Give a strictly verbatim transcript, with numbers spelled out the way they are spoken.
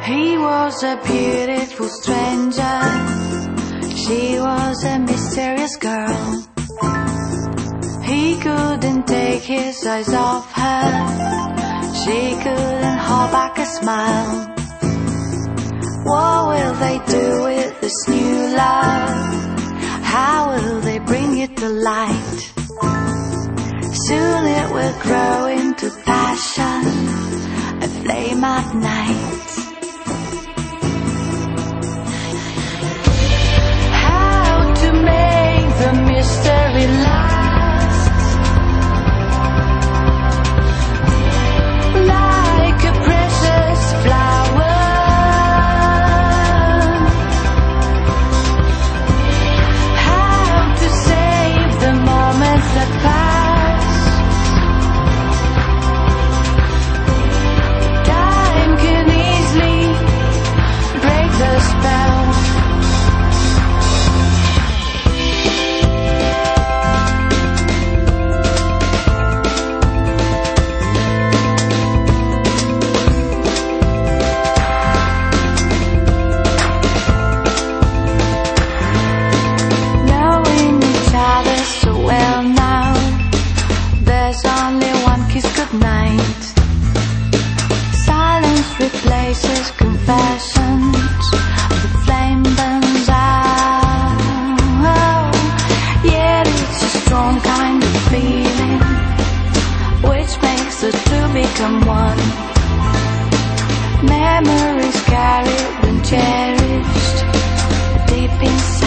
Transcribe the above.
He was a beautiful stranger. She was a mysterious girl. He couldn't take his eyes off her. She couldn't hold back a smile. What will they do with this new love? How will they bring it to light? Soon it will grow into passion, a flame at night. How to make the mystery last? Like a precious flower. How to save the moments that pass? Time can easily break the spell. Replaces confessions. The flame burns out. Oh, yet it's a strong kind of feeling which makes the two become one. Memories carried and cherished deep inside.